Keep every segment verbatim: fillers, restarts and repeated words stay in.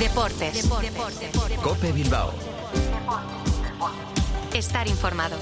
Deportes. Deportes. COPE Bilbao. Estar informado.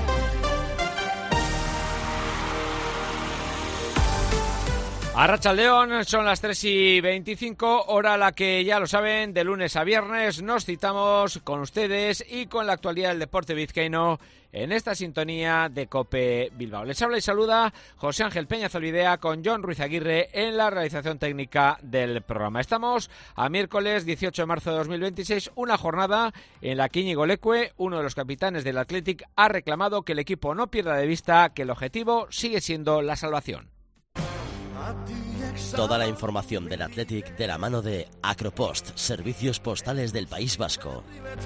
Arratsaldeon, son las tres y veinticinco, hora a la que, ya lo saben, de lunes a viernes nos citamos con ustedes y con la actualidad del deporte vizcaíno en esta sintonía de COPE Bilbao. Les habla y saluda José Ángel Peña Zolidea con Jon Ruiz Aguirre en la realización técnica del programa. Estamos a miércoles dieciocho de marzo de dos mil veintiséis, una jornada en la que Íñigo Leque, uno de los capitanes del Athletic, ha reclamado que el equipo no pierda de vista que el objetivo sigue siendo la salvación. Toda la información del Athletic de la mano de Acropost, servicios postales del País Vasco.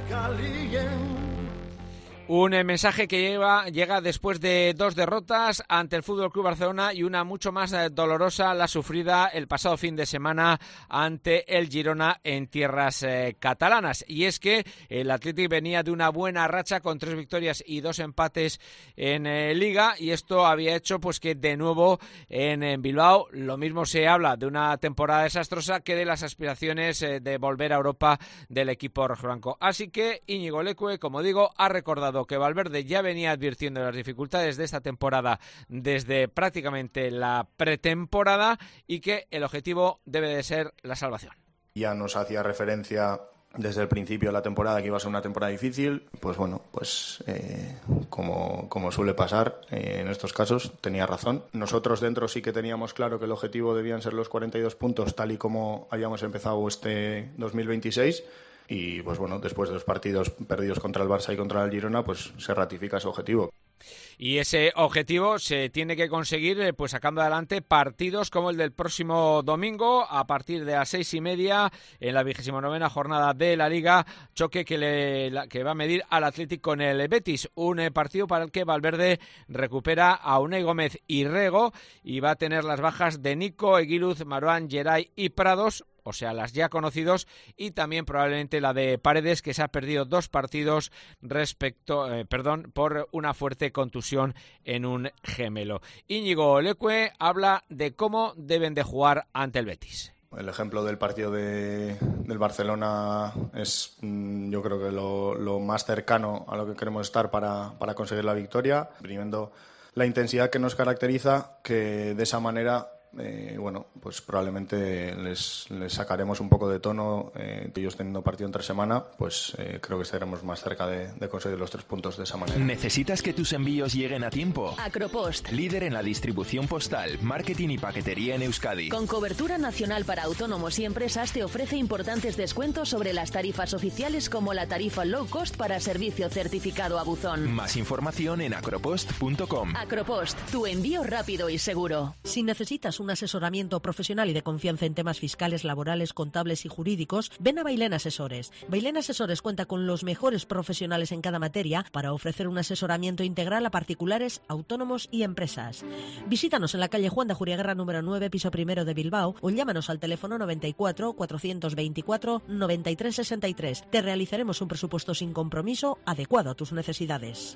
Un mensaje que lleva, llega después de dos derrotas ante el F C Barcelona y una mucho más dolorosa, la sufrida el pasado fin de semana ante el Girona en tierras eh, catalanas. Y es que el Athletic venía de una buena racha con tres victorias y dos empates en eh, Liga, y esto había hecho pues que de nuevo en, en Bilbao lo mismo se habla de una temporada desastrosa que de las aspiraciones eh, de volver a Europa del equipo rojiblanco. Así que Íñigo Leque, como digo, ha recordado que Valverde ya venía advirtiendo las dificultades de esta temporada desde prácticamente la pretemporada y que el objetivo debe de ser la salvación. Ya nos hacía referencia desde el principio de la temporada que iba a ser una temporada difícil. Pues bueno, pues eh, como, como suele pasar eh, en estos casos, tenía razón. Nosotros dentro sí que teníamos claro que el objetivo debían ser los cuarenta y dos puntos, tal y como habíamos empezado este dos mil veintiséis. Y pues bueno, después de los partidos perdidos contra el Barça y contra el Girona, pues se ratifica ese objetivo. Y ese objetivo se tiene que conseguir pues sacando adelante partidos como el del próximo domingo a partir de las seis y media en la vigésima novena jornada de la Liga, choque que, le, la, que va a medir al Athletic con el Betis, un eh, partido para el que Valverde recupera a Unai Gómez y Rego y va a tener las bajas de Nico, Eguiluz, Marouane, Geray y Prados, o sea, las ya conocidos, y también probablemente la de Paredes, que se ha perdido dos partidos respecto, eh, perdón, por una fuerte contusión en un gemelo. Íñigo Leque habla de cómo deben de jugar ante el Betis. El ejemplo del partido de, del Barcelona es, yo creo que lo, lo más cercano a lo que queremos estar para, para conseguir la victoria, imprimiendo la intensidad que nos caracteriza, que de esa manera Eh, bueno, pues probablemente les, les sacaremos un poco de tono. Eh, ellos teniendo partido entre semana, pues eh, creo que estaremos más cerca de, de conseguir los tres puntos de esa manera. ¿Necesitas que tus envíos lleguen a tiempo? Acropost, Líder en la distribución postal, marketing y paquetería en Euskadi. con cobertura nacional para autónomos y empresas, te ofrece importantes descuentos sobre las tarifas oficiales, como la tarifa low cost para servicio certificado a buzón. Más información en acropost punto com. Acropost, tu envío rápido y seguro. Si necesitas un asesoramiento profesional y de confianza en temas fiscales, laborales, contables y jurídicos, ven a Bailén Asesores. Bailén Asesores cuenta con los mejores profesionales en cada materia para ofrecer un asesoramiento integral a particulares, autónomos y empresas. Visítanos en la calle Juan de Ajuriaguerra número nueve, piso primero de Bilbao, o llámanos al teléfono noventa y cuatro, cuatrocientos veinticuatro, noventa y tres sesenta y tres. Te realizaremos un presupuesto sin compromiso adecuado a tus necesidades.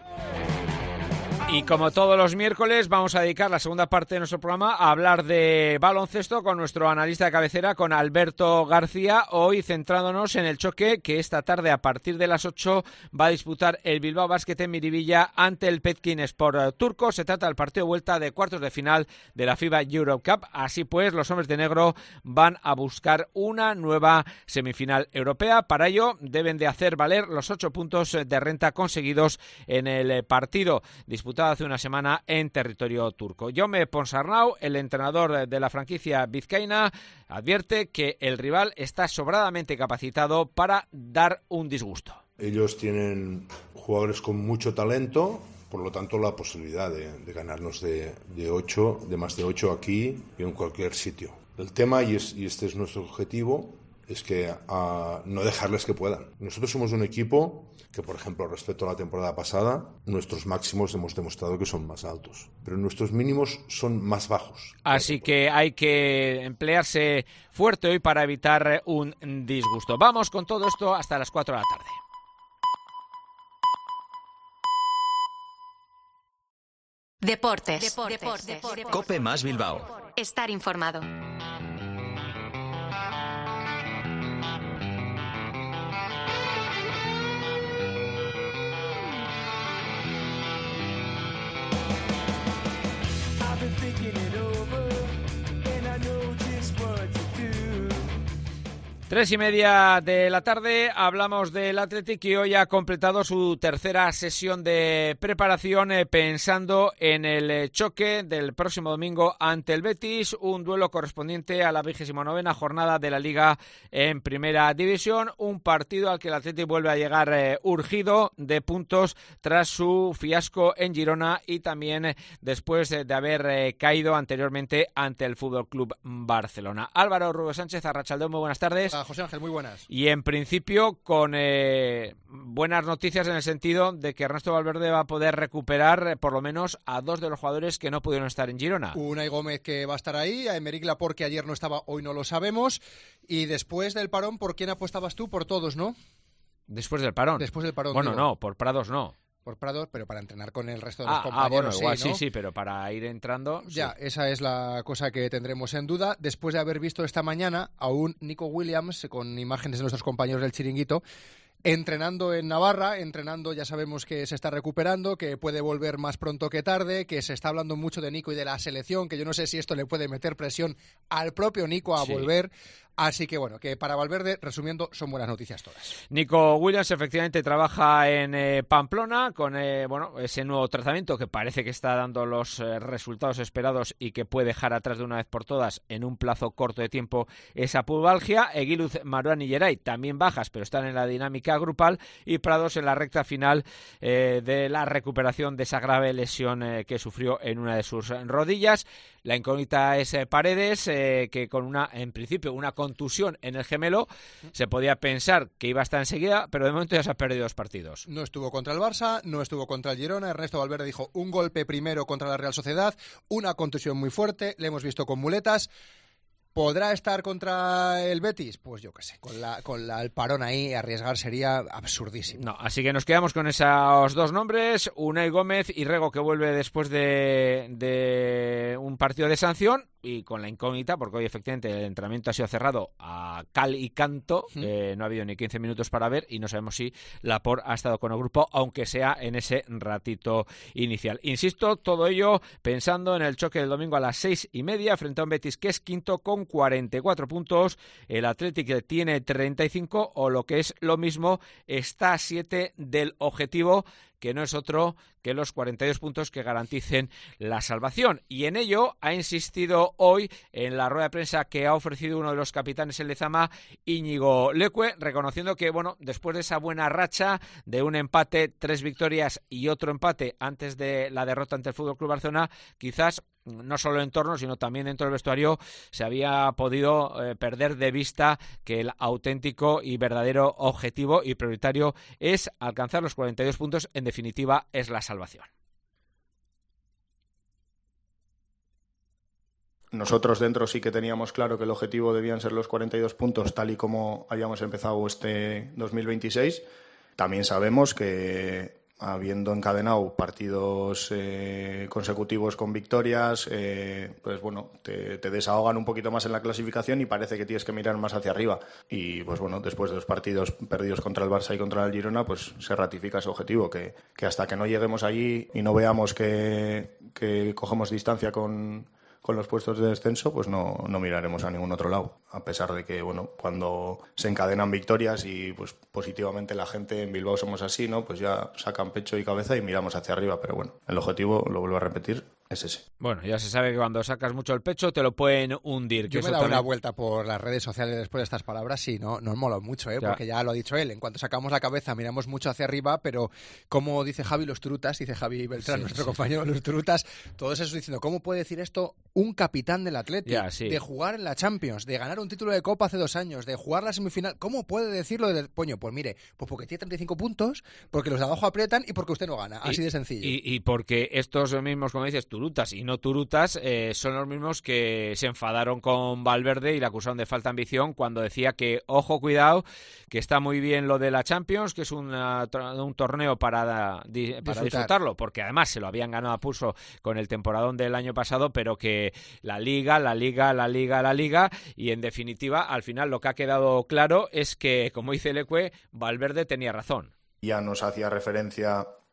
Y como todos los miércoles vamos a dedicar la segunda parte de nuestro programa a hablar de baloncesto con nuestro analista de cabecera, con Alberto García, hoy centrándonos en el choque que esta tarde a partir de las ocho va a disputar el Bilbao Basket en Miribilla ante el Petkin Sport turco. Se trata del partido de vuelta de cuartos de final de la FIBA Europe Cup. Así pues, los hombres de negro van a buscar una nueva semifinal europea. Para ello deben de hacer valer los ocho puntos de renta conseguidos en el partido disputado hace una semana en territorio turco. Jaume Ponsarnau, el entrenador de la franquicia vizcaína, advierte que el rival está sobradamente capacitado para dar un disgusto. Ellos tienen jugadores con mucho talento, por lo tanto la posibilidad de, de ganarnos de, de ocho, de más de ocho aquí y en cualquier sitio. El tema, y, es, y este es nuestro objetivo, es que uh, no dejarles que puedan. Nosotros somos un equipo que, por ejemplo, respecto a la temporada pasada, nuestros máximos hemos demostrado que son más altos, pero nuestros mínimos son más bajos. Así que hay que emplearse fuerte hoy para evitar un disgusto. Vamos con todo esto hasta las cuatro de la tarde. Deportes. Deportes. Deportes. Deportes. COPE más Bilbao. Estar informado. Tres y media de la tarde, hablamos del Athletic y hoy ha completado su tercera sesión de preparación eh, pensando en el eh, choque del próximo domingo ante el Betis, un duelo correspondiente a la vigésima novena jornada de la Liga en Primera División, un partido al que el Athletic vuelve a llegar eh, urgido de puntos tras su fiasco en Girona y también eh, después de, de haber eh, caído anteriormente ante el F C Barcelona. Álvaro Rubio Sánchez, Arratsaldeon, muy buenas tardes. Hola, José Ángel, muy buenas. Y en principio con eh, buenas noticias en el sentido de que Ernesto Valverde va a poder recuperar eh, por lo menos a dos de los jugadores que no pudieron estar en Girona. Unai Gómez que va a estar ahí, a Aymeric Laporte que ayer no estaba, hoy no lo sabemos. Y después del parón, ¿por quién apostabas tú? Por todos, ¿no? Después del parón. Después del parón. Bueno, digo. no, por Prados no. Por Prados, pero para entrenar con el resto de ah, los compañeros. Ah, bueno, sí, igual ¿no? sí, sí, pero para ir entrando... Ya, sí. Esa es la cosa que tendremos en duda. Después de haber visto esta mañana a un Nico Williams, con imágenes de nuestros compañeros del Chiringuito, entrenando en Navarra, entrenando, ya sabemos que se está recuperando, que puede volver más pronto que tarde, que se está hablando mucho de Nico y de la selección, que yo no sé si esto le puede meter presión al propio Nico a sí. volver. Así que bueno, que para Valverde, resumiendo, son buenas noticias todas. Nico Williams efectivamente trabaja en eh, Pamplona con eh, bueno ese nuevo tratamiento que parece que está dando los eh, resultados esperados y que puede dejar atrás de una vez por todas en un plazo corto de tiempo esa pubalgia. Eguiluz, Marouane y Geray también bajas, pero están en la dinámica grupal, y Prados en la recta final eh, de la recuperación de esa grave lesión eh, que sufrió en una de sus rodillas. La incógnita es eh, Paredes, eh, que con una, en principio, una contusión en el gemelo, se podía pensar que iba a estar enseguida, pero de momento ya se ha perdido dos partidos. No estuvo contra el Barça, no estuvo contra el Girona. Ernesto Valverde dijo un golpe primero contra la Real Sociedad, una contusión muy fuerte, le hemos visto con muletas. ¿Podrá estar contra el Betis? Pues yo qué sé, con, la, con la, el parón ahí arriesgar sería absurdísimo. No, así que nos quedamos con esos dos nombres, Unai Gómez y Rego, que vuelve después de, de un partido de sanción, y con la incógnita, porque hoy efectivamente el entrenamiento ha sido cerrado a cal y canto, ¿Mm? eh, no ha habido ni quince minutos para ver, y no sabemos si Laporte ha estado con el grupo, aunque sea en ese ratito inicial. Insisto, todo ello pensando en el choque del domingo a las seis y media frente a un Betis que es quinto con cuarenta y cuatro puntos, el Athletic tiene treinta y cinco, o lo que es lo mismo, está a siete del objetivo, que no es otro que los cuarenta y dos puntos que garanticen la salvación. Y en ello ha insistido hoy en la rueda de prensa que ha ofrecido uno de los capitanes en Lezama, Íñigo Leque, reconociendo que, bueno, después de esa buena racha de un empate, tres victorias y otro empate antes de la derrota ante el F C Barcelona, quizás no solo en torno, sino también dentro del vestuario, se había podido eh, perder de vista que el auténtico y verdadero objetivo y prioritario es alcanzar los cuarenta y dos puntos. En definitiva, es la salvación. Nosotros dentro sí que teníamos claro que el objetivo debían ser los cuarenta y dos puntos, tal y como habíamos empezado este dos mil veintiséis. También sabemos que, habiendo encadenado partidos eh, consecutivos con victorias, eh, pues bueno, te, te desahogan un poquito más en la clasificación y parece que tienes que mirar más hacia arriba. Y pues bueno, después de los partidos perdidos contra el Barça y contra el Girona, pues se ratifica ese objetivo, que, que hasta que no lleguemos allí y no veamos que, que cogemos distancia con, con los puestos de descenso, pues no, no miraremos a ningún otro lado. A pesar de que, bueno, cuando se encadenan victorias y pues positivamente la gente en Bilbao somos así, ¿no? Pues ya sacan pecho y cabeza y miramos hacia arriba. Pero bueno, el objetivo, lo vuelvo a repetir, es ese. Bueno, ya se sabe que cuando sacas mucho el pecho te lo pueden hundir. Yo me he dado también una vuelta por las redes sociales después de estas palabras y no nos mola mucho, ¿eh? Ya. Porque ya lo ha dicho él. En cuanto sacamos la cabeza miramos mucho hacia arriba, pero como dice Javi los Turutas, dice Javi Beltrán, sí, nuestro sí. compañero los Turutas, todos esos diciendo, ¿cómo puede decir esto un capitán del Athletic? Ya, sí. De jugar en la Champions, de ganar un título de Copa hace dos años, de jugar la semifinal. ¿Cómo puede decirlo de Poño? Pues mire, pues porque tiene treinta y cinco puntos, porque los de abajo aprietan y porque usted no gana. Así y, de sencillo. Y, y porque estos mismos, como dices, Turutas y no Turutas, eh, son los mismos que se enfadaron con Valverde y le acusaron de falta de ambición cuando decía que, ojo, cuidado, que está muy bien lo de la Champions, que es una, un torneo para, di, para Disfrutar. disfrutarlo, porque además se lo habían ganado a pulso con el temporadón del año pasado, pero que la Liga, la Liga, la Liga, la Liga, y en definitiva, al final lo que ha quedado claro es que, como dice Leque, Valverde tenía razón. Ya nos hacía referencia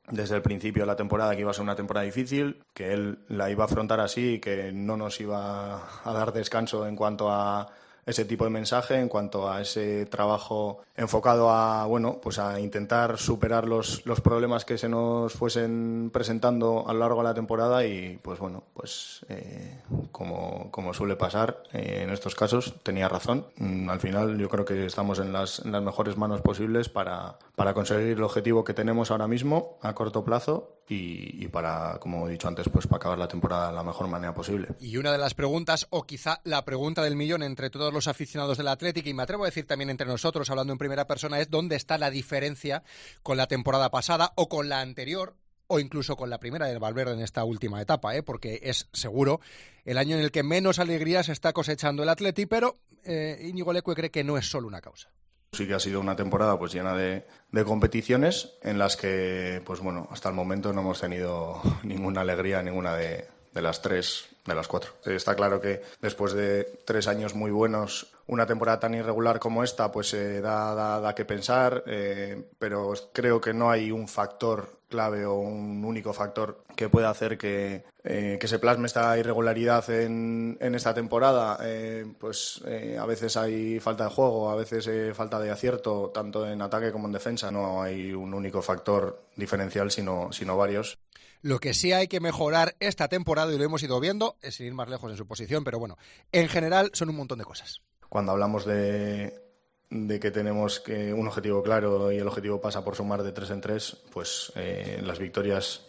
desde el principio de la temporada que iba a ser una temporada difícil, que él la iba a afrontar así y que no nos iba a dar descanso en cuanto a ese tipo de mensaje, en cuanto a ese trabajo enfocado a, bueno, pues a intentar superar los, los problemas que se nos fuesen presentando a lo largo de la temporada y, pues bueno, pues eh, como, como suele pasar eh, en estos casos, tenía razón. Mm, al final yo creo que estamos en las, en las mejores manos posibles para, para conseguir el objetivo que tenemos ahora mismo a corto plazo y, y para, como he dicho antes, pues para acabar la temporada de la mejor manera posible. Y una de las preguntas, o quizá la pregunta del millón entre todos los aficionados del Athletic, y me atrevo a decir también entre nosotros, hablando en primera persona, es ¿dónde está la diferencia con la temporada pasada o con la anterior o incluso con la primera del Valverde en esta última etapa? ¿eh? Porque es seguro el año en el que menos alegría se está cosechando el Athletic, pero eh, Íñigo Leque cree que no es solo una causa. Sí que ha sido una temporada pues llena de, de competiciones en las que, pues bueno, hasta el momento no hemos tenido ninguna alegría, ninguna de, de las tres, de las cuatro. Está claro que después de tres años muy buenos, una temporada tan irregular como esta, pues eh, da, da, da que pensar, eh, pero creo que no hay un factor clave o un único factor que pueda hacer que, eh, que se plasme esta irregularidad en, en esta temporada. Eh, pues eh, a veces hay falta de juego, a veces eh, falta de acierto, tanto en ataque como en defensa. No hay un único factor diferencial, sino, sino varios. Lo que sí hay que mejorar esta temporada, y lo hemos ido viendo, es sin ir más lejos en su posición, pero bueno, en general son un montón de cosas. Cuando hablamos de, de que tenemos que un objetivo claro y el objetivo pasa por sumar de tres en tres, pues eh, las victorias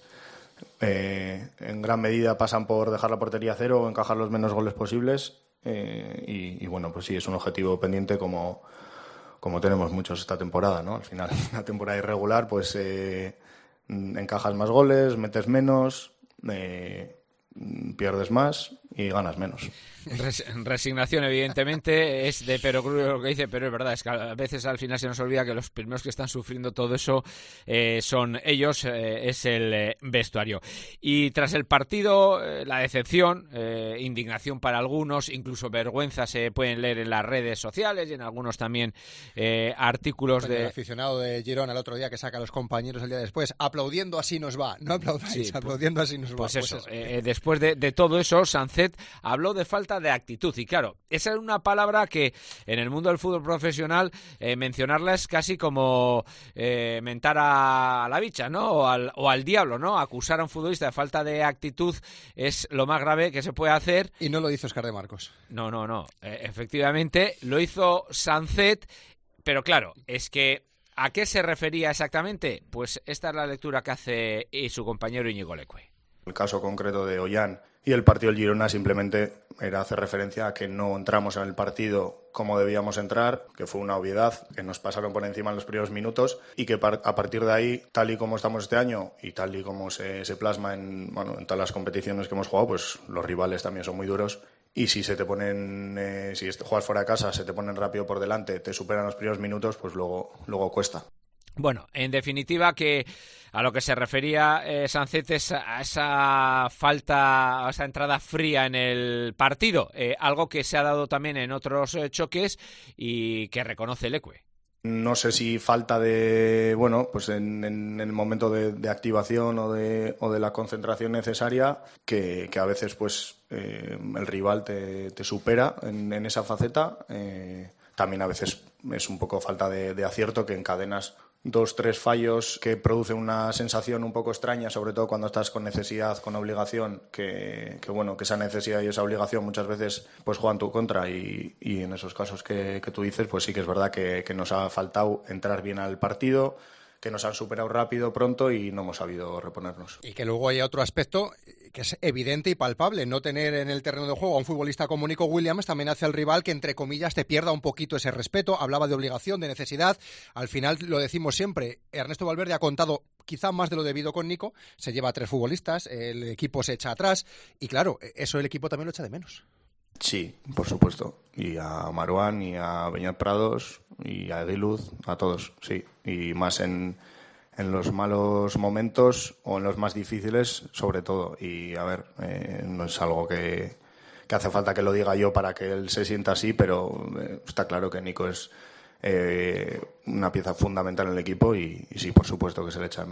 eh, en gran medida pasan por dejar la portería a cero o encajar los menos goles posibles eh, y, y bueno, pues sí, es un objetivo pendiente como, como tenemos muchos esta temporada, ¿no? Al final, una temporada irregular, pues eh, encajas más goles, metes menos, eh, pierdes más y ganas menos. Res- resignación, evidentemente, es de perogrullo lo que dice, pero es verdad, es que a veces al final se nos olvida que los primeros que están sufriendo todo eso eh, son ellos, eh, es el eh, vestuario. Y tras el partido, eh, la decepción, eh, indignación para algunos, incluso vergüenza se pueden leer en las redes sociales y en algunos también eh, artículos bueno, de... El aficionado de Girona el otro día que saca a los compañeros el día después, aplaudiendo así nos va, no aplaudáis, Sí, aplaudiendo así nos pues va. Eso, pues eso, eh, después de, de todo eso, Sancet habló de falta de actitud y claro, esa es una palabra que en el mundo del fútbol profesional eh, mencionarla es casi como eh, mentar a la bicha, ¿no? O al, o al diablo, ¿no? Acusar a un futbolista de falta de actitud es lo más grave que se puede hacer. Y no lo hizo Óscar de Marcos. No, no, no. Eh, efectivamente, lo hizo Sancet, pero claro, es que ¿a qué se refería exactamente? Pues esta es la lectura que hace y su compañero Íñigo Leque. El caso concreto de Ollán y el partido del Girona simplemente era hacer referencia a que no entramos en el partido como debíamos entrar, que fue una obviedad, que nos pasaron por encima en los primeros minutos y que a partir de ahí, tal y como estamos este año y tal y como se, se plasma en, bueno, en todas las competiciones que hemos jugado, pues los rivales también son muy duros y si se te ponen, eh, si juegas fuera de casa, se te ponen rápido por delante, te superan los primeros minutos, pues luego, luego cuesta. Bueno, en definitiva que a lo que se refería eh, Sancet es a esa falta, a esa entrada fría en el partido, eh, algo que se ha dado también en otros eh, choques y que reconoce Leque. No sé si falta de, bueno, pues en, en el momento de, de activación o de, o de la concentración necesaria, que, que a veces pues eh, el rival te, te supera en, en esa faceta. Eh, también a veces es un poco falta de, de acierto, que encadenas dos, tres fallos que producen una sensación un poco extraña, sobre todo cuando estás con necesidad, con obligación, que, que bueno, que esa necesidad y esa obligación muchas veces pues juegan tu contra y, y en esos casos que, que tú dices, pues sí que es verdad que, que nos ha faltado entrar bien al partido, que nos han superado rápido, pronto y no hemos sabido reponernos. Y que luego hay otro aspecto que es evidente y palpable. No tener en el terreno de juego a un futbolista como Nico Williams también hace al rival que, entre comillas, te pierda un poquito ese respeto. Hablaba de obligación, de necesidad. Al final, lo decimos siempre, Ernesto Valverde ha contado quizá más de lo debido con Nico. Se lleva a tres futbolistas, el equipo se echa atrás y, claro, eso el equipo también lo echa de menos. Sí, por supuesto. Y a Marouane, y a Beñat Prados, y a Eguiluz, a todos, sí. Y más en, en los malos momentos o en los más difíciles, sobre todo. Y, a ver, eh, no es algo que, que hace falta que lo diga yo para que él se sienta así, pero eh, está claro que Nico es eh, una pieza fundamental en el equipo y, y sí, por supuesto que se le echa de menos.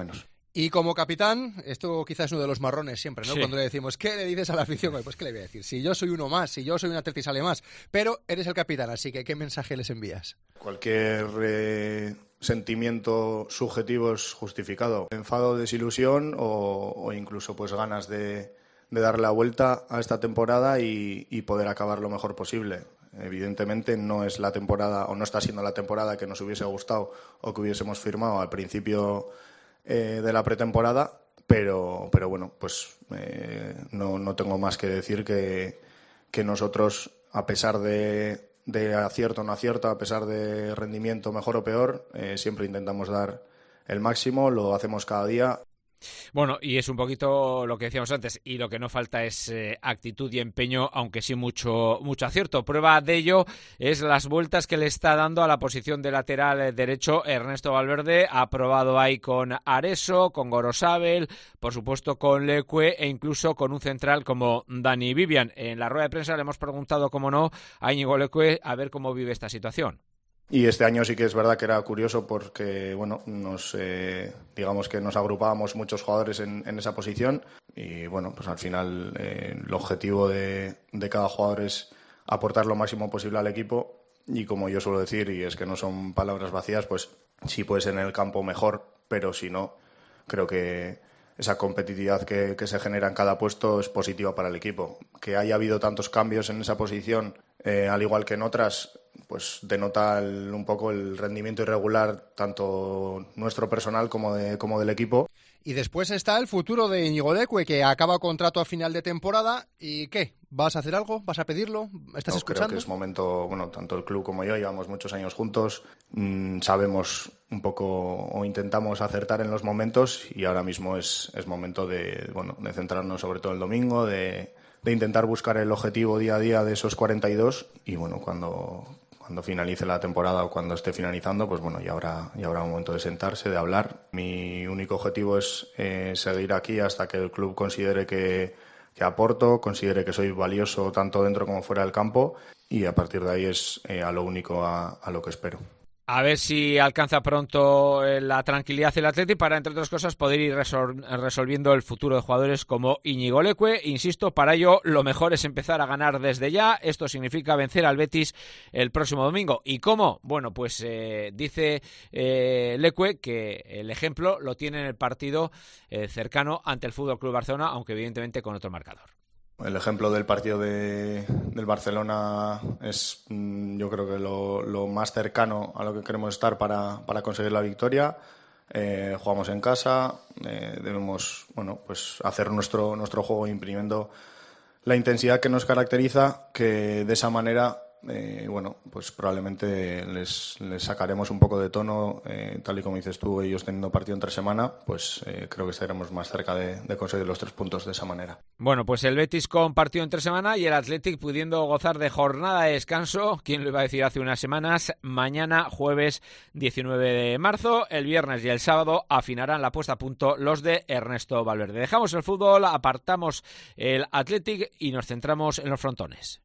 Y como capitán, esto quizás es uno de los marrones siempre, ¿no? Sí. Cuando le decimos, ¿qué le dices a la afición? Pues, ¿qué le voy a decir? Si yo soy uno más, si yo soy un atleta y sale más. Pero eres el capitán, así que ¿qué mensaje les envías? Cualquier eh, sentimiento subjetivo es justificado. Enfado, desilusión o, o incluso pues ganas de, de darle la vuelta a esta temporada y, y poder acabar lo mejor posible. Evidentemente no es la temporada o no está siendo la temporada que nos hubiese gustado o que hubiésemos firmado al principio eh, de la pretemporada, pero, pero bueno, pues eh, no, no tengo más que decir que, que nosotros, a pesar de, de acierto o no acierto, a pesar de rendimiento mejor o peor, eh, siempre intentamos dar el máximo, lo hacemos cada día. Bueno, y es un poquito lo que decíamos antes, y lo que no falta es eh, actitud y empeño, aunque sí mucho mucho acierto. Prueba de ello es las vueltas que le está dando a la posición de lateral derecho Ernesto Valverde. Ha probado ahí con Areso, con Gorosabel, por supuesto con Leque e incluso con un central como Dani Vivian. En la rueda de prensa le hemos preguntado, como no, a Íñigo Leque a ver cómo vive esta situación. Y este año sí que es verdad que era curioso porque, bueno, nos eh, digamos que nos agrupábamos muchos jugadores en, en esa posición y, bueno, pues al final eh, el objetivo de, de cada jugador es aportar lo máximo posible al equipo y, como yo suelo decir, y es que no son palabras vacías, pues si puedes en el campo mejor, pero si no, creo que esa competitividad que, que se genera en cada puesto es positiva para el equipo. Que haya habido tantos cambios en esa posición, eh, al igual que en otras, pues denota el, un poco el rendimiento irregular tanto nuestro personal como, de, como del equipo. Y después está el futuro de Íñigo Leque, que acaba contrato a final de temporada. ¿Y qué? ¿Vas a hacer algo? ¿Vas a pedirlo? ¿Estás no, escuchando? Creo que es momento, bueno, tanto el club como yo llevamos muchos años juntos, mmm, sabemos un poco o intentamos acertar en los momentos y ahora mismo es, es momento de, bueno, de centrarnos sobre todo el domingo, de, de intentar buscar el objetivo día a día de esos cuarenta y dos y bueno, cuando... Cuando finalice la temporada o cuando esté finalizando, pues bueno, ya habrá, ya habrá un momento de sentarse, de hablar. Mi único objetivo es eh, seguir aquí hasta que el club considere que, que aporto, considere que soy valioso tanto dentro como fuera del campo y a partir de ahí es eh, a lo único a, a lo que espero. A ver si alcanza pronto la tranquilidad el Atleti para, entre otras cosas, poder ir resol- resolviendo el futuro de jugadores como Íñigo Leque. Insisto, para ello lo mejor es empezar a ganar desde ya. Esto significa vencer al Betis el próximo domingo. ¿Y cómo? Bueno, pues eh, dice eh, Leque que el ejemplo lo tiene en el partido eh, cercano ante el F C Barcelona, aunque evidentemente con otro marcador. El ejemplo del partido de, del Barcelona es, yo creo que lo, lo más cercano a lo que queremos estar para, para conseguir la victoria. Eh, jugamos en casa, eh, debemos, bueno, pues hacer nuestro, nuestro juego imprimiendo la intensidad que nos caracteriza, que de esa manera, eh, bueno, pues probablemente les, les sacaremos un poco de tono, eh, tal y como dices tú, ellos teniendo partido entre semana, pues eh, creo que estaremos más cerca de, de conseguir los tres puntos de esa manera. Bueno, pues el Betis con partido entre semana y el Athletic pudiendo gozar de jornada de descanso. ¿Quién lo iba a decir hace unas semanas? Mañana, jueves diecinueve de marzo, el viernes y el sábado afinarán la puesta a punto los de Ernesto Valverde. Dejamos el fútbol, apartamos el Athletic y nos centramos en los frontones.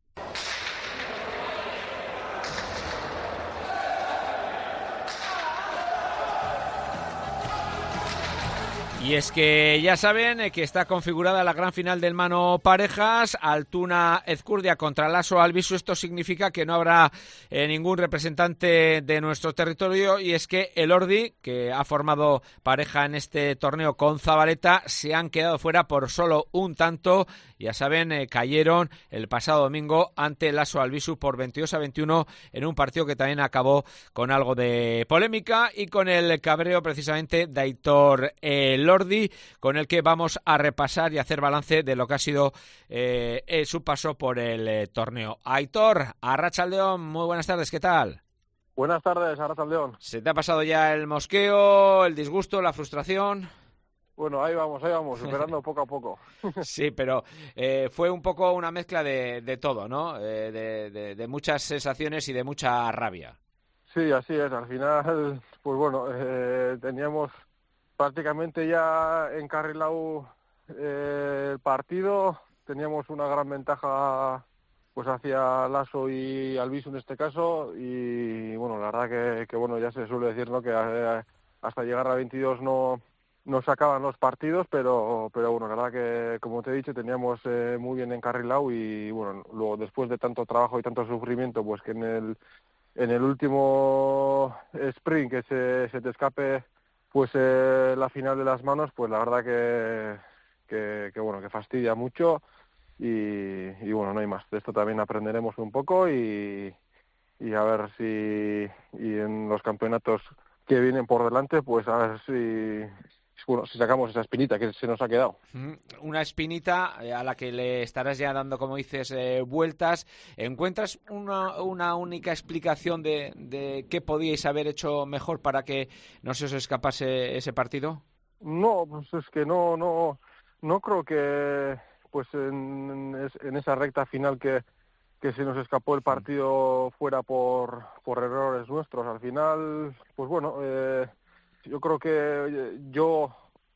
Y es que ya saben que está configurada la gran final del mano parejas, Altuna Ezcurdia contra Lasso Albisu. Esto significa que no habrá eh, ningún representante de nuestro territorio y es que Elordi, que ha formado pareja en este torneo con Zabaleta, se han quedado fuera por solo un tanto. Ya saben, eh, cayeron el pasado domingo ante Lasso Albisu por veintidós a veintiuno en un partido que también acabó con algo de polémica y con el cabreo precisamente de Aitor Elordi, con el que vamos a repasar y hacer balance de lo que ha sido eh, su paso por el eh, torneo. Aitor, Arratsaldeon, muy buenas tardes, ¿qué tal? Buenas tardes, Arratsaldeon. ¿Se te ha pasado ya el mosqueo, el disgusto, la frustración? Bueno, ahí vamos, ahí vamos, superando poco a poco. Sí, pero eh, fue un poco una mezcla de, de todo, ¿no? Eh, de, de, de muchas sensaciones y de mucha rabia. Sí, así es. Al final, pues bueno, eh, teníamos prácticamente ya encarrilado eh, el partido. Teníamos una gran ventaja pues hacia Lasso y Albisu en este caso. Y bueno, la verdad que, que bueno, ya se suele decir, ¿no?, que eh, hasta llegar a veintidós no... nos sacaban los partidos, pero pero bueno, la verdad que, como te he dicho, teníamos eh, muy bien encarrilado y bueno, luego después de tanto trabajo y tanto sufrimiento, pues que en el en el último sprint que se, se te escape pues eh, la final de las manos, pues la verdad que, que, que bueno, que fastidia mucho y, y bueno, no hay más. De esto también aprenderemos un poco y, y a ver si y en los campeonatos que vienen por delante, pues a ver si bueno, si sacamos esa espinita que se nos ha quedado. Una espinita a la que le estarás ya dando, como dices, eh, vueltas. ¿Encuentras una, una única explicación de, de qué podíais haber hecho mejor para que no se os escapase ese partido? No, pues es que no, no, no creo que pues en, en esa recta final que, que se nos escapó el partido fuera por, por errores nuestros. Al final, pues bueno, eh, yo creo que yo,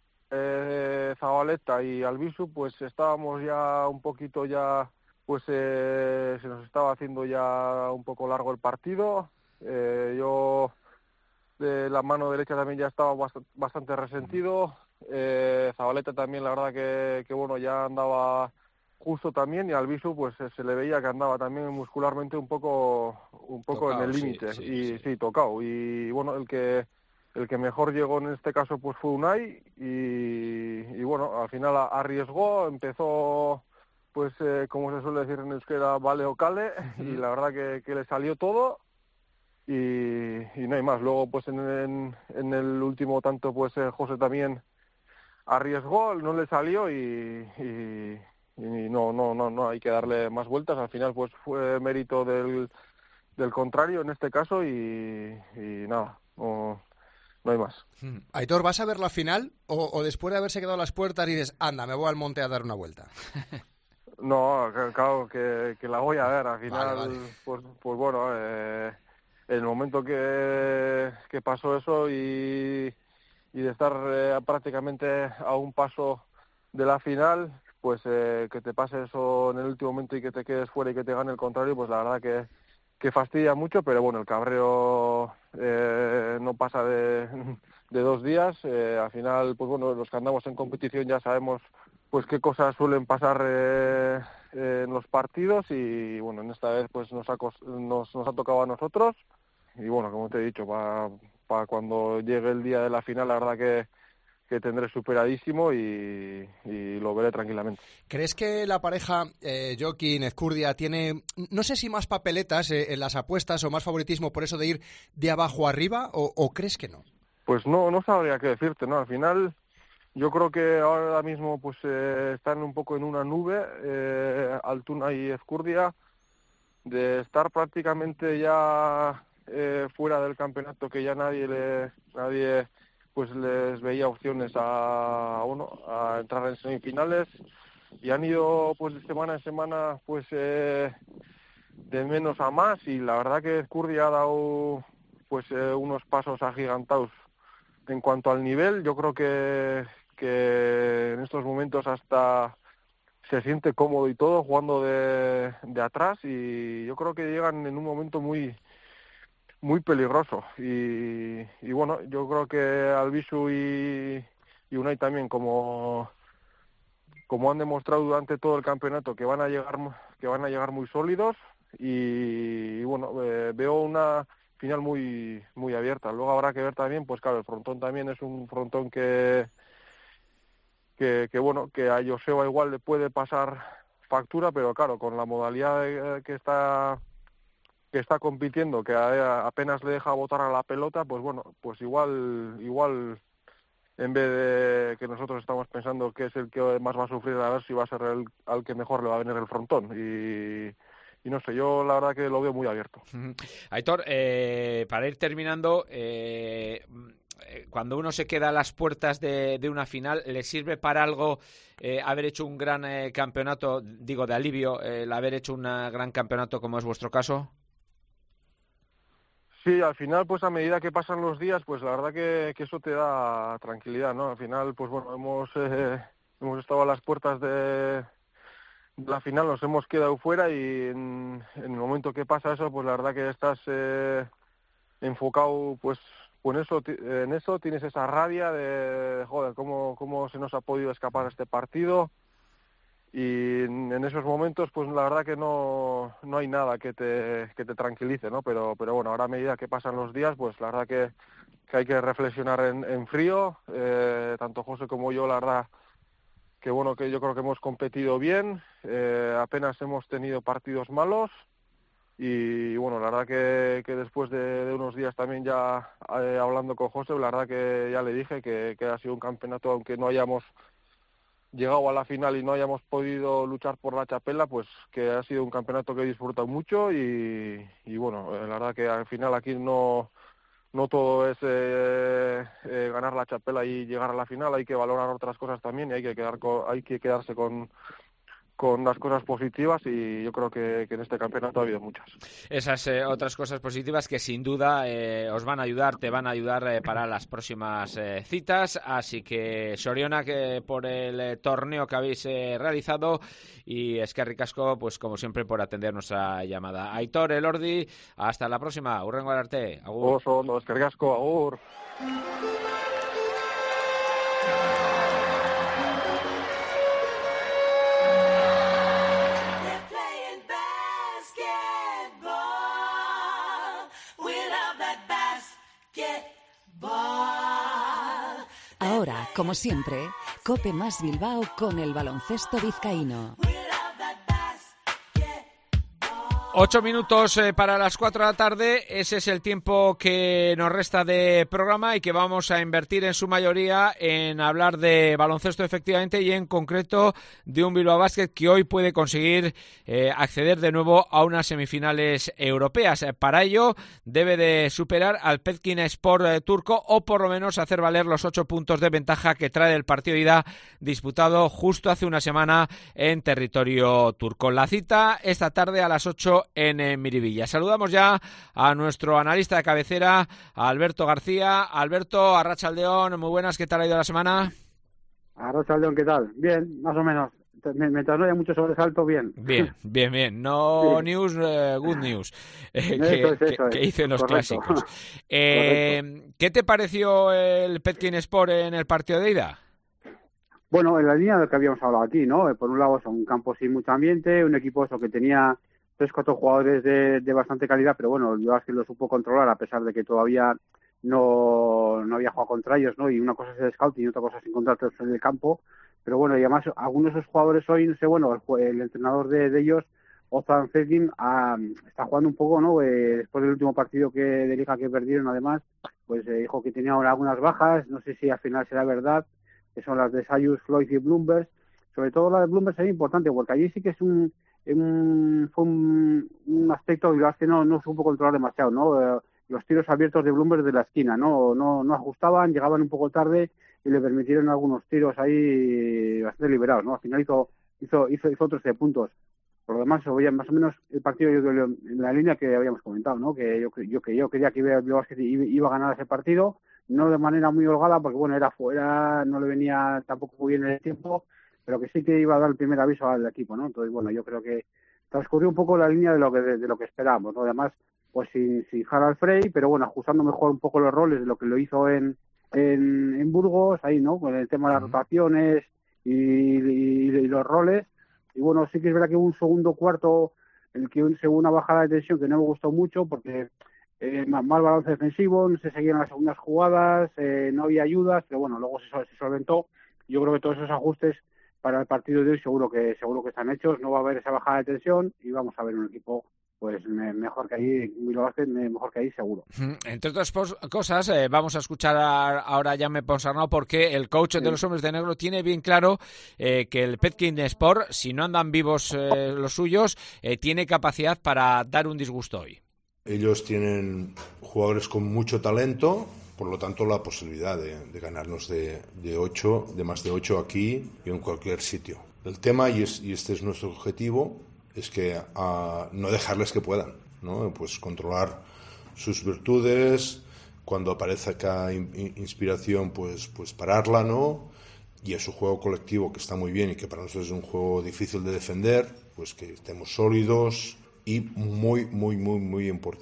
eh, Zabaleta y Albisu, pues estábamos ya un poquito ya, pues eh, se nos estaba haciendo ya un poco largo el partido. Eh, yo de la mano derecha también ya estaba bast- bastante resentido. Eh, Zabaleta también, la verdad que, que bueno, ya andaba justo también, y Albisu pues se le veía que andaba también muscularmente un poco un poco Tocao, en el sí, límite sí, y sí. sí, tocado. Y bueno, el que el que mejor llegó en este caso pues fue Unai y, y bueno, al final arriesgó, empezó pues eh, como se suele decir en euskera, vale o cale, uh-huh. Y la verdad que, que le salió todo y, y no hay más. Luego pues en, en, en el último tanto pues eh, José también arriesgó, no le salió y, y, y no, no, no, no hay que darle más vueltas. Al final pues fue mérito del, del contrario en este caso y, y nada, no, no hay más. Aitor, ¿vas a ver la final o, o después de haberse quedado a las puertas dices, anda, me voy al monte a dar una vuelta? No, claro que, que la voy a ver. Al final, vale, vale. Pues, pues bueno, eh, en el momento que, que pasó eso y, y de estar eh, prácticamente a un paso de la final, pues eh, que te pase eso en el último momento y que te quedes fuera y que te gane el contrario, pues la verdad que, que fastidia mucho, pero bueno, el cabreo eh, no pasa de, de dos días. Eh, al final, pues bueno, los que andamos en competición ya sabemos pues qué cosas suelen pasar eh, eh, en los partidos y bueno, en esta vez pues nos ha, nos, nos ha tocado a nosotros y bueno, como te he dicho, para pa cuando llegue el día de la final, la verdad que que tendré superadísimo y, y lo veré tranquilamente. ¿Crees que la pareja eh, Joaquín, Ezcurdia, tiene, no sé si más papeletas eh, en las apuestas o más favoritismo por eso de ir de abajo arriba o, o crees que no? Pues no, no sabría qué decirte, ¿no? Al final yo creo que ahora mismo pues eh, están un poco en una nube, eh, Altuna y Ezcurdia, de estar prácticamente ya eh, fuera del campeonato, que ya nadie le, nadie pues les veía opciones a bueno a entrar en semifinales y han ido pues de semana en semana pues eh, de menos a más y la verdad que Ezcurdia ha dado pues eh, unos pasos agigantados en cuanto al nivel. Yo creo que que en estos momentos hasta se siente cómodo y todo jugando de, de atrás y yo creo que llegan en un momento muy muy peligroso y, y bueno, yo creo que Albisu y, y Unai también como como han demostrado durante todo el campeonato que van a llegar que van a llegar muy sólidos y, y bueno, eh, veo una final muy muy abierta. Luego habrá que ver también, pues claro, el frontón también es un frontón que que, que bueno, que a Joseba igual le puede pasar factura, pero claro, con la modalidad de, que está que está compitiendo, que apenas le deja botar a la pelota, pues bueno, pues igual igual en vez de que nosotros estamos pensando que es el que más va a sufrir, a ver si va a ser el al que mejor le va a venir el frontón y, y no sé, yo la verdad que lo veo muy abierto. Aitor, eh, para ir terminando, eh, cuando uno se queda a las puertas de, de una final, ¿le sirve para algo eh, haber hecho un gran eh, campeonato, digo de alivio, eh, el haber hecho un gran campeonato como es vuestro caso? Sí, al final, pues a medida que pasan los días, pues la verdad que, que eso te da tranquilidad, ¿no? Al final, pues bueno, hemos eh, hemos estado a las puertas de, de la final, nos hemos quedado fuera y en, en el momento que pasa eso, pues la verdad que estás eh, enfocado, pues pues en eso, en eso tienes esa rabia de, joder, cómo, cómo se nos ha podido escapar este partido. Y en esos momentos, pues la verdad que no, no hay nada que te, que te tranquilice, ¿no? Pero, pero bueno, ahora a medida que pasan los días, pues la verdad que, que hay que reflexionar en, en frío. Eh, tanto José como yo, la verdad que bueno, que yo creo que hemos competido bien. Eh, apenas hemos tenido partidos malos. Y bueno, la verdad que, que después de, de unos días también ya eh, hablando con José, la verdad que ya le dije que, que ha sido un campeonato, aunque no hayamos llegado a la final y no hayamos podido luchar por la chapela, pues que ha sido un campeonato que he disfrutado mucho y, y bueno, la verdad que al final aquí no, no todo es eh, eh, ganar la chapela y llegar a la final, hay que valorar otras cosas también y hay que, quedar con, hay que quedarse con... con las cosas positivas y yo creo que, que en este campeonato ha habido muchas. Esas eh, otras cosas positivas que sin duda eh, os van a ayudar, te van a ayudar eh, para las próximas eh, citas, así que Soriona que por el eh, torneo que habéis eh, realizado y eskerrik asko, pues como siempre por atender nuestra llamada. Aitor, Elordi, hasta la próxima, hurrengo arte, agur. Oso, no, eskerrik asko, agur. Ahora, como siempre, COPE más Bilbao con el baloncesto vizcaíno. Ocho minutos eh, para las cuatro de la tarde, ese es el tiempo que nos resta de programa y que vamos a invertir en su mayoría en hablar de baloncesto efectivamente y en concreto de un Bilbao Basket que hoy puede conseguir eh, acceder de nuevo a unas semifinales europeas. Para ello debe de superar al Petkin Sport eh, turco o por lo menos hacer valer los ocho puntos de ventaja que trae el partido de ida disputado justo hace una semana en territorio turco. La cita esta tarde a las ocho en eh, Miribilla. Saludamos ya a nuestro analista de cabecera, a Alberto García. Alberto, arratsaldeon, muy buenas, ¿qué tal ha ido la semana? Arratsaldeon, ¿qué tal? Bien, más o menos. Mientras no haya mucho sobresalto, bien. Bien, bien, bien. No sí. news, uh, good news, eh, que, es, que, que dicen los correcto. Clásicos. Eh, ¿Qué te pareció el Petkin Sport en el partido de ida? Bueno, en la línea de lo que habíamos hablado aquí, ¿no? Por un lado, es un campo sin mucho ambiente, un equipo eso que tenía tres, cuatro jugadores de, de bastante calidad, pero bueno, el Bilbao lo supo controlar a pesar de que todavía no, no había jugado contra ellos, ¿no? Y una cosa es el scouting y otra cosa es encontrarlos en el campo. Pero bueno, y además algunos de esos jugadores hoy, no sé, bueno, el, el entrenador de, de ellos, Ozan Fedin, está jugando un poco, ¿no? Eh, después del último partido que de liga que perdieron, además, pues eh, dijo que tenía algunas bajas, no sé si al final será verdad, que son las de Sayus, Floyd y Bloomberg. Sobre todo la de Bloomberg es importante, porque allí sí que es un, un fue un, un aspecto que no, no supo controlar demasiado, ¿no? Eh, los tiros abiertos de Bloomberg de la esquina, ¿no? No, no ajustaban, llegaban un poco tarde y le permitieron algunos tiros ahí bastante liberados, ¿no? Al final hizo hizo hizo, hizo trece puntos. Por lo demás, oye, más o menos el partido yo creo en la línea que habíamos comentado, ¿no? Que yo yo que yo quería que Bilbao Basket iba a ganar ese partido, no de manera muy holgada, porque bueno, era fuera, no le venía tampoco muy bien el tiempo, pero que sí que iba a dar el primer aviso al equipo, ¿no? Entonces, bueno, yo creo que transcurrió un poco la línea de lo que de, de lo que esperábamos, ¿no? Además, pues sin, sin Harald Frey, pero bueno, ajustando mejor un poco los roles de lo que lo hizo en, en, en Burgos, ahí, ¿no? Con el tema de las rotaciones y, y, y los roles. Y bueno, sí que es verdad que hubo un segundo cuarto en el que hubo una bajada de tensión que no me gustó mucho porque eh, mal balance defensivo, no se seguían las segundas jugadas, eh, no había ayudas, pero bueno, luego se, se solventó. Yo creo que todos esos ajustes para el partido de hoy seguro que seguro que están hechos, no va a haber esa bajada de tensión y vamos a ver un equipo pues mejor que ahí, Bilbao Basket mejor que ahí seguro. Entre otras cosas, eh, vamos a escuchar a, ahora a Jaume Ponsarnau porque el coach sí. de los hombres de negro tiene bien claro eh, que el Petkin Sport, si no andan vivos eh, los suyos, eh, tiene capacidad para dar un disgusto hoy. Ellos tienen jugadores con mucho talento, por lo tanto la posibilidad de, de ganarnos de, de ocho, de más de ocho aquí y en cualquier sitio. El tema, y, es, y este es nuestro objetivo, es que uh, no dejarles que puedan, ¿no? Pues controlar sus virtudes, cuando aparezca in, inspiración, pues, pues pararla, ¿no? Y es un juego colectivo que está muy bien y que para nosotros es un juego difícil de defender, pues que estemos sólidos y muy, muy, muy, muy importante,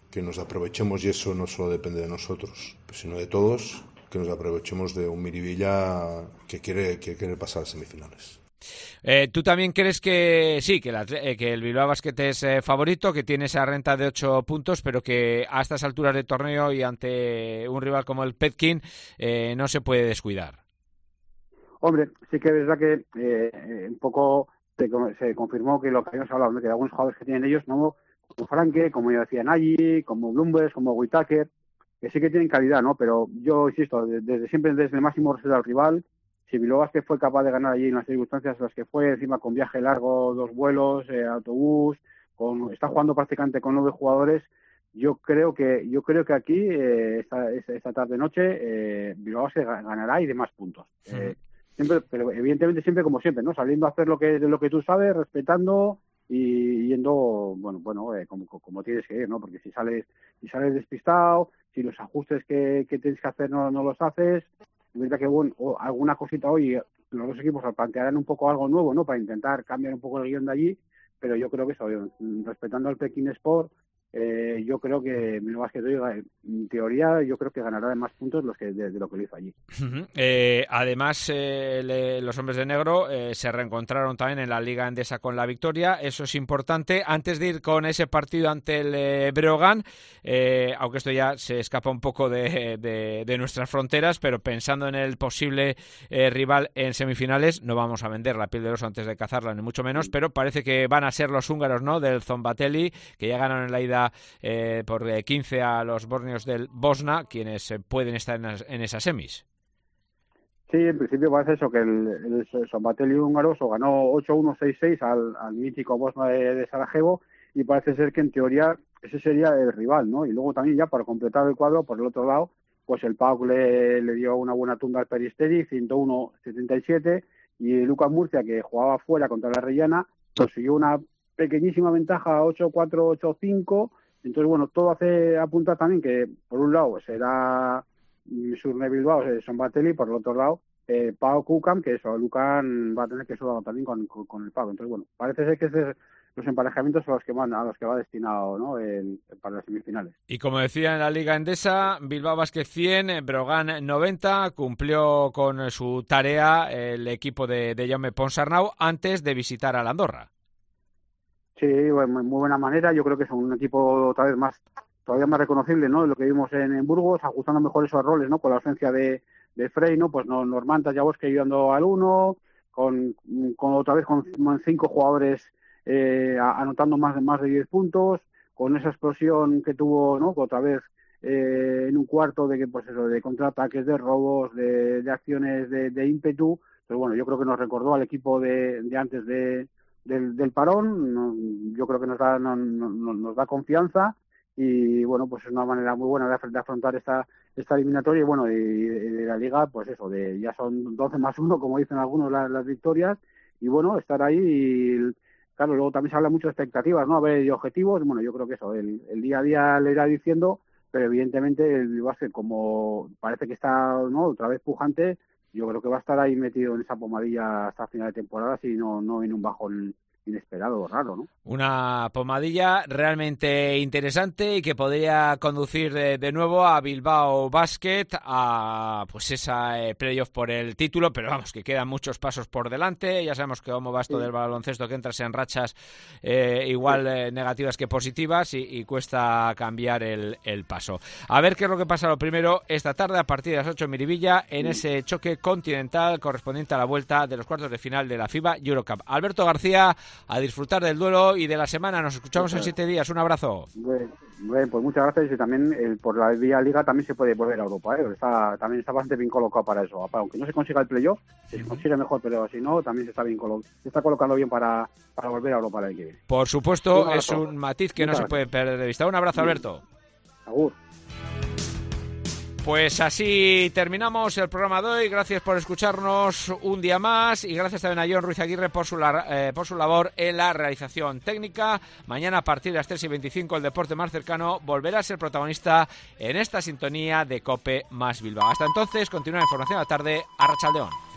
que nos aprovechemos, y eso no solo depende de nosotros, sino de todos, que nos aprovechemos de un Miribilla que quiere, que quiere pasar a semifinales. Eh, ¿Tú también crees que sí, que, la, eh, que el Bilbao Basket es eh, favorito, que tiene esa renta de ocho puntos, pero que a estas alturas de torneo y ante un rival como el Petkin eh, no se puede descuidar? Hombre, sí que es verdad que eh, un poco se, se confirmó que lo que habíamos hablado, ¿no? Que algunos jugadores que tienen ellos, ¿no? Como Franke, como ya decía Nagy, como Bloomberg, como Whittaker, que sí que tienen calidad, ¿no? Pero yo insisto, desde, desde siempre, desde el máximo respeto al rival, si Bilbao Basket fue capaz de ganar allí en las circunstancias en las que fue, encima con viaje largo, dos vuelos, eh, autobús, con, está jugando prácticamente con nueve jugadores, yo creo que yo creo que aquí, eh, esta, esta tarde-noche, eh, Bilbao Basket ganará y de más puntos. Sí. Eh, siempre, pero evidentemente siempre como siempre, ¿no? Saliendo a hacer lo que lo que tú sabes, respetando y yendo, bueno, bueno, eh, como, como tienes que ir, ¿no? Porque si sales, si sales despistado, si los ajustes que, que tienes que hacer no, no los haces, es verdad que bueno, o alguna cosita hoy los dos equipos plantearán un poco algo nuevo, ¿no? Para intentar cambiar un poco el guión de allí, pero yo creo que eso, respetando al Pekin Sport, eh, yo creo que Bilbao Basket, en teoría, yo creo que ganará de más puntos los que de, de lo que lo hizo allí. Uh-huh. Eh, además, eh, le, los hombres de negro eh, se reencontraron también en la Liga Endesa con la victoria, eso es importante. Antes de ir con ese partido ante el eh, Breogán, eh, aunque esto ya se escapa un poco de, de, de nuestras fronteras, pero pensando en el posible eh, rival en semifinales, no vamos a vender la piel del oso antes de cazarla, ni mucho menos, pero parece que van a ser los húngaros, ¿no?, del Zombatelli, que ya ganaron en la ida Eh, por eh, quince a los bosnios del Bosna, quienes eh, pueden estar en, las, en esas semis. Sí, en principio parece eso, que el, el Zombatelli húngaro ganó ocho uno seis seis al, al mítico Bosna de, de Sarajevo, y parece ser que en teoría ese sería el rival, ¿no? Y luego también ya para completar el cuadro, por el otro lado, pues el PAOK le, le dio una buena tunda al Peristeri, ciento uno setenta y siete, y Lucas Murcia, que jugaba fuera contra la Rellana, consiguió una pequeñísima ventaja, ocho cuatro, ocho cinco. Entonces, bueno, todo hace apuntar también que, por un lado, será Surne Bilbao, Zombatelli, por el otro lado, eh, PAOK Kukan, que eso, Lucan va a tener que sudarlo también con, con, con el PAOK. Entonces, bueno, parece ser que ese, los emparejamientos son los que van, a los que va destinado, ¿no?, el, para las semifinales. Y como decía en la Liga Endesa, Bilbao Basket cien, Breogán noventa, cumplió con su tarea el equipo de, de Jaume Ponsarnau antes de visitar a la Andorra. Sí, muy buena manera. Yo creo que son un equipo otra vez más, todavía más reconocible, ¿no?, de lo que vimos en, en Burgos, ajustando mejor esos roles, ¿no?, con la ausencia de, de Frey, ¿no? Pues no, Normantas, Jaworski ayudando al uno, con, con otra vez con cinco jugadores eh, anotando más de más de diez puntos, con esa explosión que tuvo, ¿no?, otra vez eh, en un cuarto de que, pues eso, de contraataques, de robos, de, de acciones de, de ímpetu. Pero bueno, yo creo que nos recordó al equipo de, de antes de Del, del parón, no, yo creo que nos da no, no, nos da confianza, y bueno, pues es una manera muy buena de, de afrontar esta esta eliminatoria. Y bueno, y, y de la liga, pues eso, de ya son doce más uno, como dicen algunos, las, las victorias, y bueno, estar ahí. Y claro, luego también se habla mucho de expectativas, ¿no?, a ver, y objetivos. Bueno, yo creo que eso, el, el día a día le irá diciendo, pero evidentemente el básquet, como parece que está, ¿no?, otra vez pujante, yo creo que va a estar ahí metido en esa pomadilla hasta final de temporada, si no, no en un bajón inesperado o raro, ¿no? Una pomadilla realmente interesante y que podría conducir de, de nuevo a Bilbao Basket a pues esa eh, playoff por el título, pero vamos, que quedan muchos pasos por delante. Ya sabemos que cómo va esto sí. del baloncesto, que entras en rachas eh, igual sí. eh, negativas que positivas, y, y cuesta cambiar el, el paso. A ver qué es lo que pasa lo primero esta tarde a partir de las ocho en Miribilla, en sí. ese choque continental correspondiente a la vuelta de los cuartos de final de la FIBA Eurocup. Alberto García, a disfrutar del duelo y de la semana. Nos escuchamos en siete días. Un abrazo. Bueno, bueno, pues muchas gracias. Y también el, por la vía Liga también se puede volver a Europa, ¿eh? Está, también está bastante bien colocado para eso. Aunque no se consiga el playoff, si se consigue mejor, pero si no, también se está bien colo- se está colocando bien para, para volver a Europa el año que viene. Por supuesto, un es un matiz que muchas no gracias. Se puede perder de vista. Un abrazo, Alberto. Agur. Pues así terminamos el programa de hoy. Gracias por escucharnos un día más, y gracias también a John Ruiz Aguirre por su, eh, por su labor en la realización técnica. Mañana a partir de las tres y veinticinco el deporte más cercano volverá a ser protagonista en esta sintonía de COPE más Bilbao. Hasta entonces, continúa la información a la tarde. Arratsaldeon.